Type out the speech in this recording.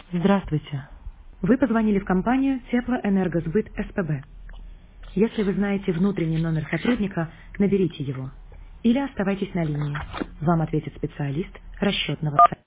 Здравствуйте. Вы позвонили в компанию Теплоэнергосбыт СПБ. Если вы знаете внутренний номер сотрудника, наберите его. Или оставайтесь на линии. Вам ответит специалист расчетного центра.